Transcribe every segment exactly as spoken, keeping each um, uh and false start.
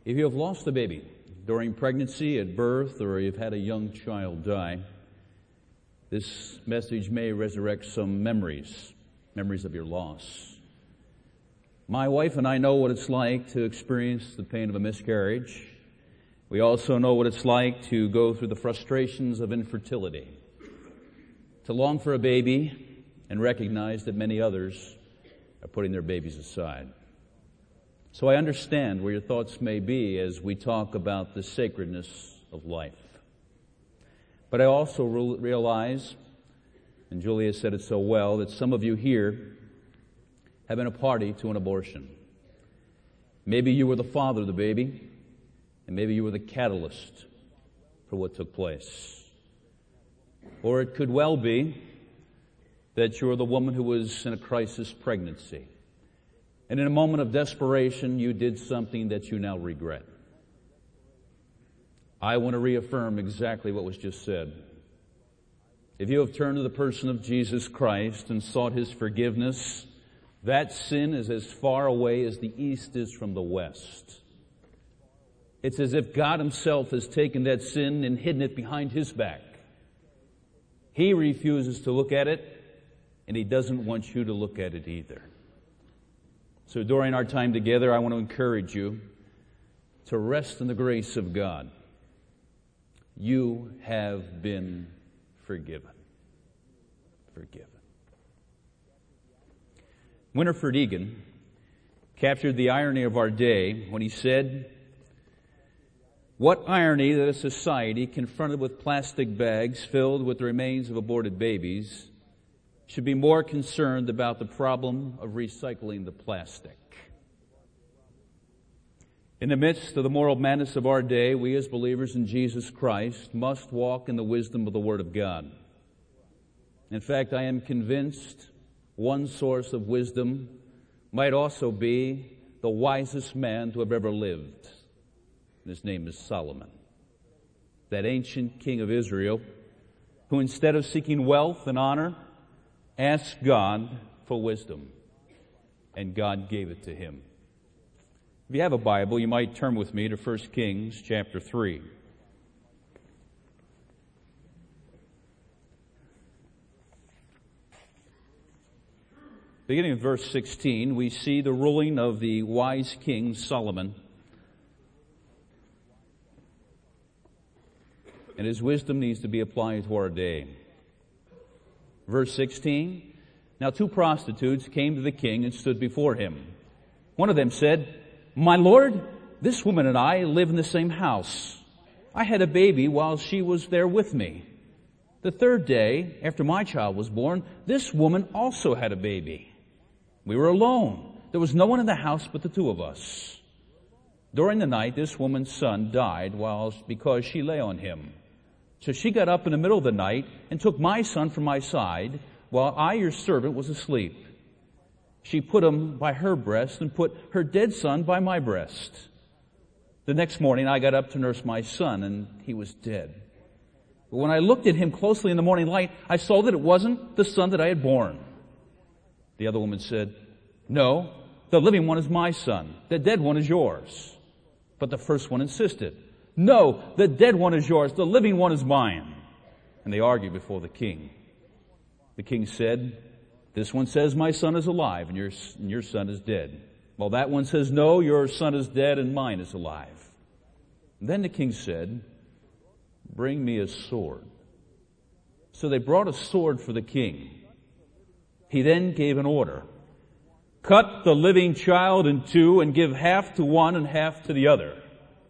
If you have lost a baby during pregnancy, at birth, or you've had a young child die, this message may resurrect some memories, memories of your loss. My wife and I know what it's like to experience the pain of a miscarriage. We also know what it's like to go through the frustrations of infertility, to long for a baby and recognize that many others are putting their babies aside. So I understand where your thoughts may be as we talk about the sacredness of life. But I also re- realize, and Julia said it so well, that some of you here have been a party to an abortion. Maybe you were the father of the baby, and maybe you were the catalyst for what took place. Or it could well be that you're the woman who was in a crisis pregnancy. And in a moment of desperation, you did something that you now regret. I want to reaffirm exactly what was just said. If you have turned to the person of Jesus Christ and sought His forgiveness, that sin is as far away as the east is from the west. It's as if God Himself has taken that sin and hidden it behind His back. He refuses to look at it, and He doesn't want you to look at it either. So during our time together, I want to encourage you to rest in the grace of God. You have been forgiven. Forgiven. Winifred Egan captured the irony of our day when he said, "What irony that a society confronted with plastic bags filled with the remains of aborted babies should be more concerned about the problem of recycling the plastic." In the midst of the moral madness of our day, we as believers in Jesus Christ must walk in the wisdom of the Word of God. In fact, I am convinced one source of wisdom might also be the wisest man to have ever lived. His name is Solomon, that ancient king of Israel, who instead of seeking wealth and honor, asked God for wisdom, and God gave it to him. If you have a Bible, you might turn with me to First Kings chapter three. Beginning in verse sixteen, we see the ruling of the wise king Solomon. And his wisdom needs to be applied to our day. Verse sixteen, "Now two prostitutes came to the king and stood before him. One of them said, 'My lord, this woman and I live in the same house. I had a baby while she was there with me. The third day, after my child was born, this woman also had a baby. We were alone. There was no one in the house but the two of us. During the night, this woman's son died while because she lay on him. So she got up in the middle of the night and took my son from my side while I, your servant, was asleep. She put him by her breast and put her dead son by my breast. The next morning I got up to nurse my son, and he was dead. But when I looked at him closely in the morning light, I saw that it wasn't the son that I had born.' The other woman said, 'No, the living one is my son. The dead one is yours.' But the first one insisted, 'No, the dead one is yours. The living one is mine.' And they argued before the king. The king said, 'This one says my son is alive and your, and your son is dead. Well, that one says, no, your son is dead and mine is alive.' And then the king said, 'Bring me a sword.' So they brought a sword for the king. He then gave an order. 'Cut the living child in two and give half to one and half to the other.'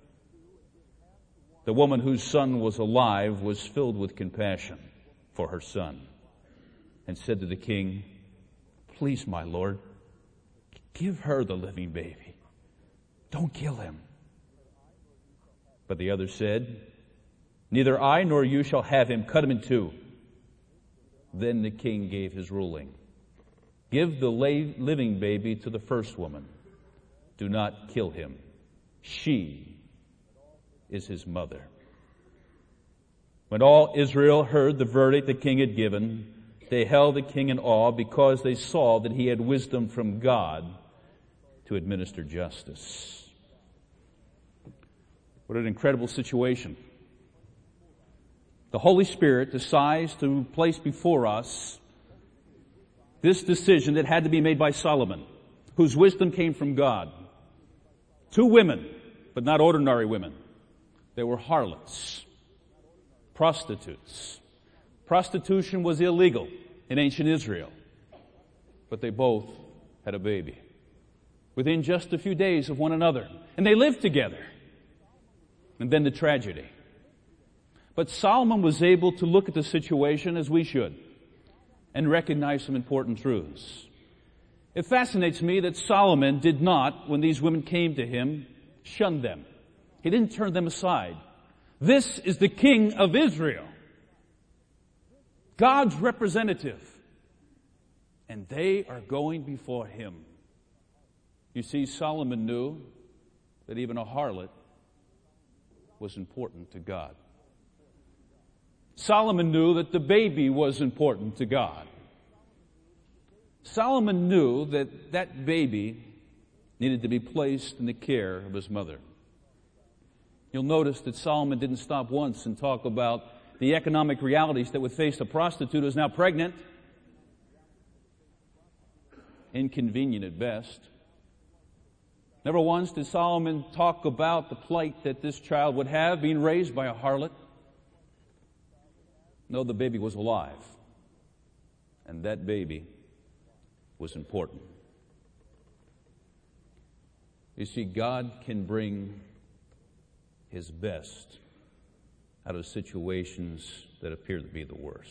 The woman whose son was alive was filled with compassion for her son and said to the king, 'Please, my lord, give her the living baby. Don't kill him.' But the other said, 'Neither I nor you shall have him. Cut him in two.' Then the king gave his ruling. 'Give the living baby to the first woman. Do not kill him. She is his mother.' When all Israel heard the verdict the king had given, they held the king in awe because they saw that he had wisdom from God to administer justice." What an incredible situation. The Holy Spirit decides to place before us this decision that had to be made by Solomon, whose wisdom came from God. Two women, but not ordinary women. They were harlots, prostitutes. Prostitution was illegal in ancient Israel, but they both had a baby within just a few days of one another, and they lived together. And then the tragedy. But Solomon was able to look at the situation as we should and recognize some important truths. It fascinates me that Solomon did not, when these women came to him, shun them. He didn't turn them aside. This is the king of Israel, God's representative, and they are going before him. You see, Solomon knew that even a harlot was important to God. Solomon knew that the baby was important to God. Solomon knew that that baby needed to be placed in the care of his mother. You'll notice that Solomon didn't stop once and talk about the economic realities that would face a prostitute who's now pregnant. Inconvenient at best. Never once did Solomon talk about the plight that this child would have being raised by a harlot. No, the baby was alive. And that baby was important. You see, God can bring His best out of situations that appear to be the worst.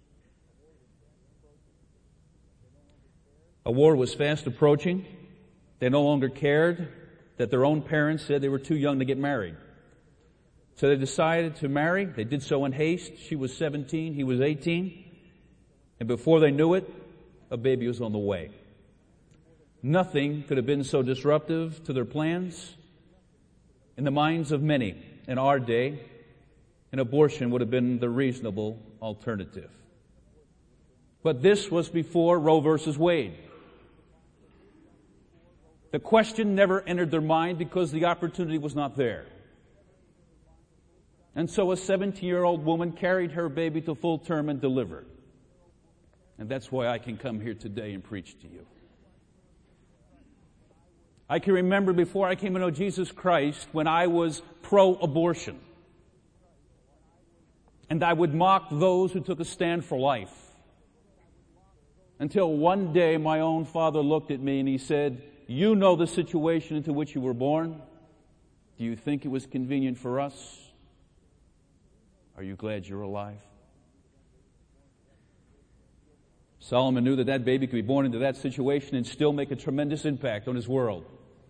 A war was fast approaching. They no longer cared that their own parents said they were too young to get married. So they decided to marry. They did so in haste. She was seventeen, he was eighteen. And before they knew it, a baby was on the way. Nothing could have been so disruptive to their plans. In the minds of many in our day, an abortion would have been the reasonable alternative. But this was before Roe versus Wade. The question never entered their mind because the opportunity was not there. And so a seventeen-year-old woman carried her baby to full term and delivered. And that's why I can come here today and preach to you. I can remember before I came to know Jesus Christ when I was pro-abortion. And I would mock those who took a stand for life. Until one day my own father looked at me and he said, "You know the situation into which you were born. Do you think it was convenient for us? Are you glad you're alive?" Solomon knew that that baby could be born into that situation and still make a tremendous impact on his world.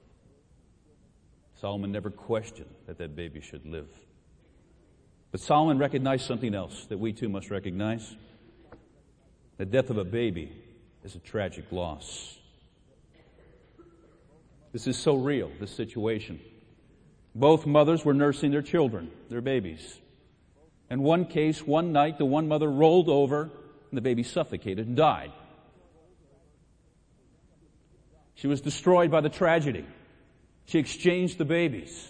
Solomon never questioned that that baby should live. But Solomon recognized something else that we too must recognize. The death of a baby is a tragic loss. This is so real, this situation. Both mothers were nursing their children, their babies. In one case, one night, the one mother rolled over and the baby suffocated and died. She was destroyed by the tragedy. She exchanged the babies.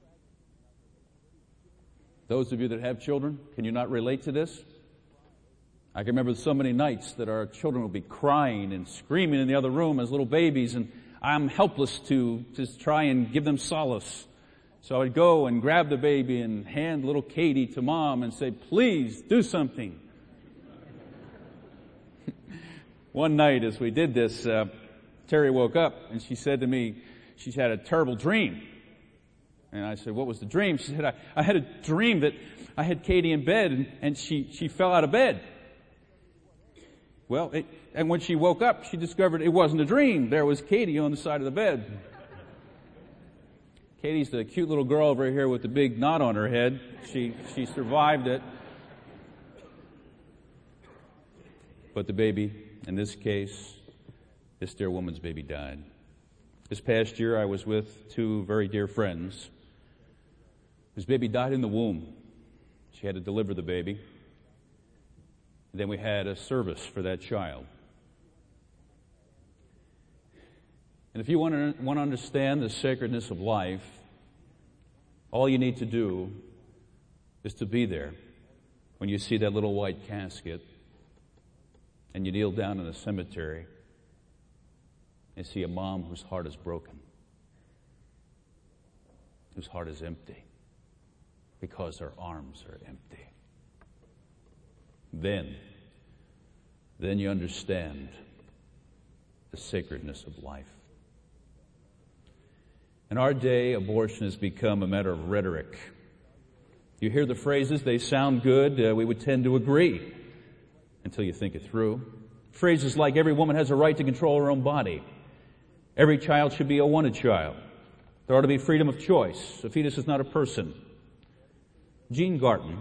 Those of you that have children, can you not relate to this? I can remember so many nights that our children would be crying and screaming in the other room as little babies, and I'm helpless to just try and give them solace. So I would go and grab the baby and hand little Katie to Mom and say, "Please do something." One night as we did this, uh, Terry woke up and she said to me, she's had a terrible dream. And I said, "What was the dream?" She said, I, I had a dream that I had Katie in bed and, and she, she fell out of bed. Well, it, and when she woke up, she discovered it wasn't a dream. There was Katie on the side of the bed. Katie's the cute little girl over here with the big knot on her head. She, she survived it. But the baby, in this case, this dear woman's baby died. This past year, I was with two very dear friends whose baby died in the womb. She had to deliver the baby. And then we had a service for that child. And if you want to, want to understand the sacredness of life, All you need to do is to be there when you see that little white casket and you kneel down in a cemetery and see a mom whose heart is broken, whose heart is empty because her arms are empty. Then, then you understand the sacredness of life. In our day, abortion has become a matter of rhetoric. You hear the phrases, they sound good, uh, we would tend to agree until you think it through. Phrases like, every woman has a right to control her own body. Every child should be a wanted child. There ought to be freedom of choice. A fetus is not a person. Jean Garton,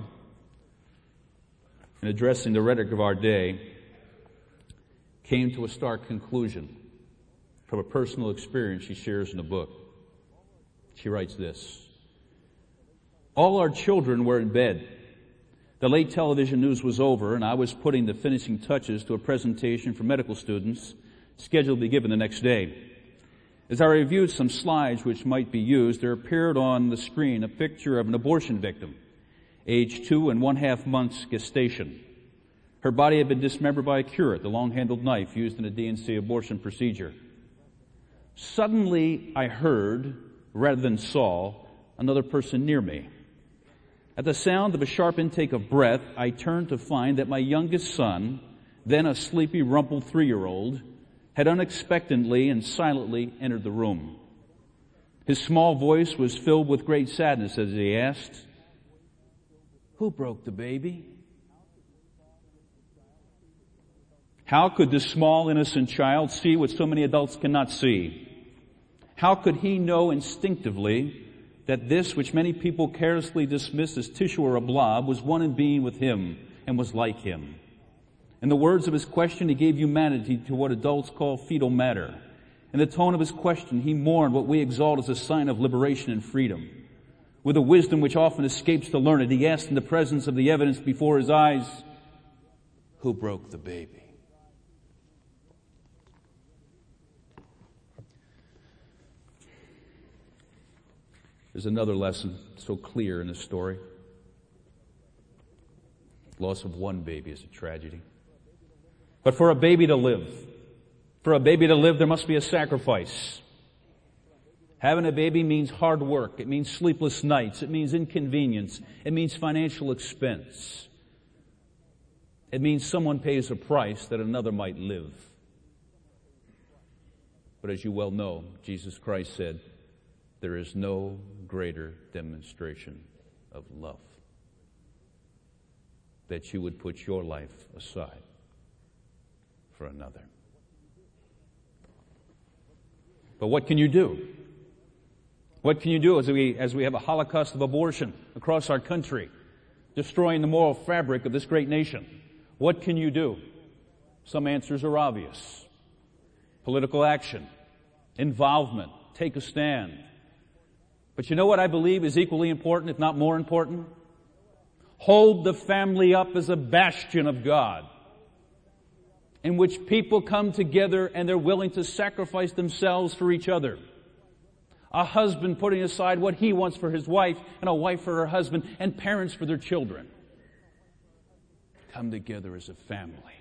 in addressing the rhetoric of our day, came to a stark conclusion from a personal experience she shares in the book. She writes this: all our children were in bed. The late television news was over, and I was putting the finishing touches to a presentation for medical students scheduled to be given the next day. As I reviewed some slides which might be used, there appeared on the screen a picture of an abortion victim, age two and one-half months gestation. Her body had been dismembered by a curate, the long-handled knife used in a D and C abortion procedure. Suddenly, I heard, rather than saw, another person near me. At the sound of a sharp intake of breath, I turned to find that my youngest son, then a sleepy, rumpled three-year-old, had unexpectedly and silently entered the room. His small voice was filled with great sadness as he asked, "Who broke the baby?" How could this small, innocent child see what so many adults cannot see? How could he know instinctively that this which many people carelessly dismiss as tissue or a blob was one in being with him and was like him? In the words of his question, he gave humanity to what adults call fetal matter. In the tone of his question, he mourned what we exalt as a sign of liberation and freedom. With a wisdom which often escapes the learned, he asked in the presence of the evidence before his eyes, "Who broke the baby?" There's another lesson so clear in this story. Loss of one baby is a tragedy. But for a baby to live, for a baby to live, there must be a sacrifice. Having a baby means hard work. It means sleepless nights. It means inconvenience. It means financial expense. It means someone pays a price that another might live. But as you well know, Jesus Christ said, there is no greater demonstration of love that you would put your life aside for another. But what can you do? What can you do as we, as we have a holocaust of abortion across our country, destroying the moral fabric of this great nation? What can you do? Some answers are obvious. Political action, involvement, take a stand. But you know what I believe is equally important, if not more important? Hold the family up as a bastion of God, in which people come together and they're willing to sacrifice themselves for each other. A husband putting aside what he wants for his wife, and a wife for her husband, and parents for their children. Come together as a family.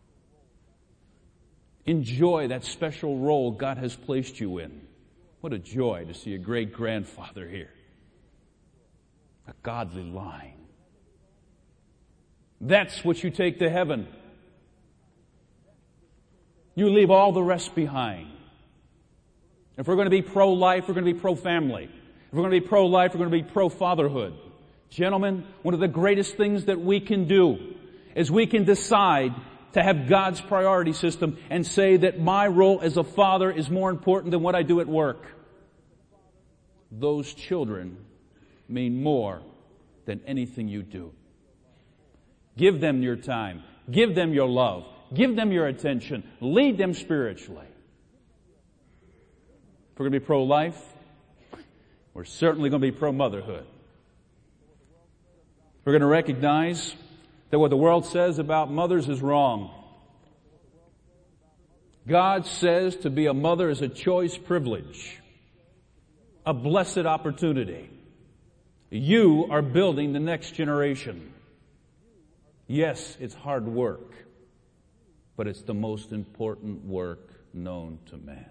Enjoy that special role God has placed you in. What a joy to see a great-grandfather here. A godly line. That's what you take to heaven. You leave all the rest behind. If we're going to be pro-life, we're going to be pro-family. If we're going to be pro-life, we're going to be pro-fatherhood. Gentlemen, one of the greatest things that we can do is we can decide to have God's priority system and say that my role as a father is more important than what I do at work. Those children mean more than anything you do. Give them your time. Give them your love. Give them your attention. Lead them spiritually. If we're going to be pro-life, we're certainly going to be pro-motherhood. We're going to recognize that what the world says about mothers is wrong. God says to be a mother is a choice privilege, a blessed opportunity. You are building the next generation. Yes, it's hard work, but it's the most important work known to man.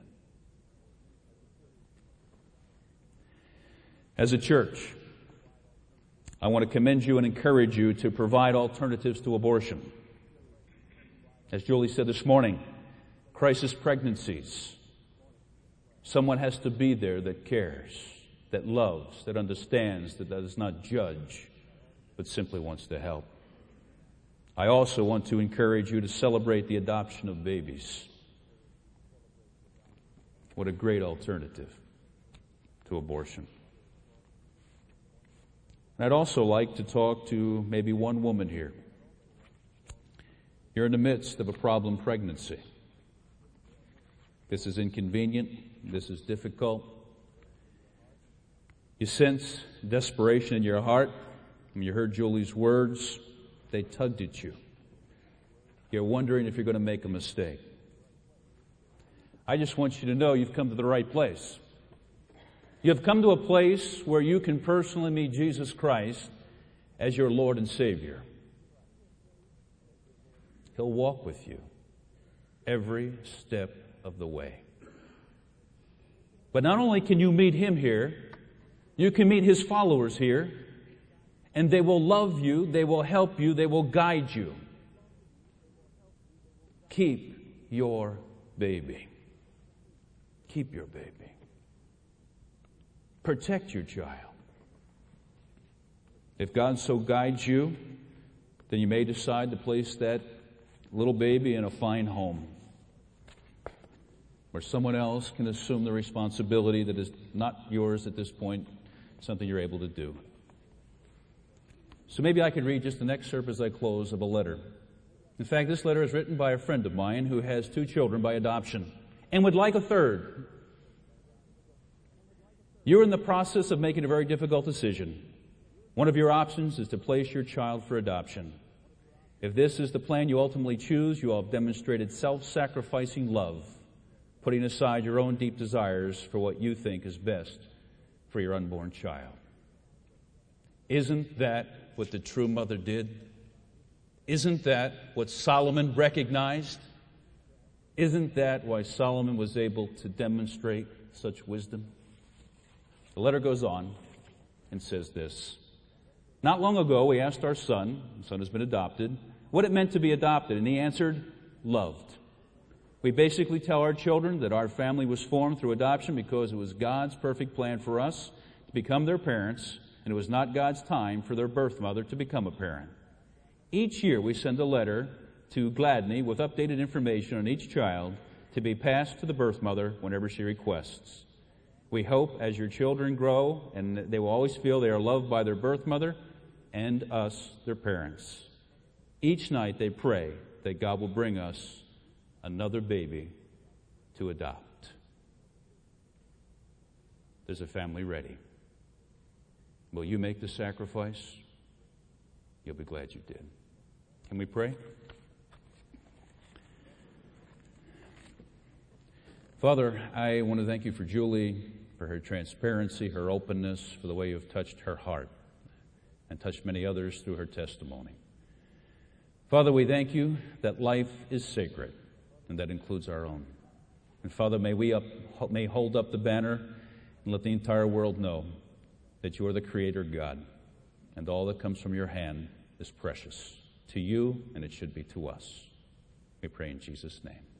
As a church, I want to commend you and encourage you to provide alternatives to abortion. As Julie said this morning, crisis pregnancies. Someone has to be there that cares, that loves, that understands, that does not judge, but simply wants to help. I also want to encourage you to celebrate the adoption of babies. What a great alternative to abortion. And I'd also like to talk to maybe one woman here. You're in the midst of a problem pregnancy. This is inconvenient. This is difficult. You sense desperation in your heart. When you heard Julie's words, they tugged at you. You're wondering if you're going to make a mistake. I just want you to know you've come to the right place. You have come to a place where you can personally meet Jesus Christ as your Lord and Savior. He'll walk with you every step of the way. But not only can you meet Him here, you can meet His followers here, and they will love you, they will help you, they will guide you. Keep your baby. Keep your baby. Protect your child. If God so guides you, then you may decide to place that little baby in a fine home where someone else can assume the responsibility that is not yours at this point, something you're able to do. So maybe I could read just an excerpt as I close of a letter. In fact, this letter is written by a friend of mine who has two children by adoption and would like a third. You're in the process of making a very difficult decision. One of your options is to place your child for adoption. If this is the plan you ultimately choose, you will have demonstrated self-sacrificing love, putting aside your own deep desires for what you think is best for your unborn child. Isn't that what the true mother did? Isn't that what Solomon recognized? Isn't that why Solomon was able to demonstrate such wisdom? The letter goes on and says this. Not long ago, we asked our son, the son has been adopted, what it meant to be adopted, and he answered, loved. We basically tell our children that our family was formed through adoption because it was God's perfect plan for us to become their parents, and it was not God's time for their birth mother to become a parent. Each year, we send a letter to Gladney with updated information on each child to be passed to the birth mother whenever she requests. We hope as your children grow and they will always feel they are loved by their birth mother and us, their parents. Each night they pray that God will bring us another baby to adopt. There's a family ready. Will you make the sacrifice? You'll be glad you did. Can we pray? Father, I want to thank you for Julie, for her transparency, her openness, for the way you've touched her heart and touched many others through her testimony. Father, we thank you that life is sacred, and that includes our own. And Father, may we up, may hold up the banner and let the entire world know that you are the Creator God, and all that comes from your hand is precious to you, and it should be to us. We pray in Jesus' name.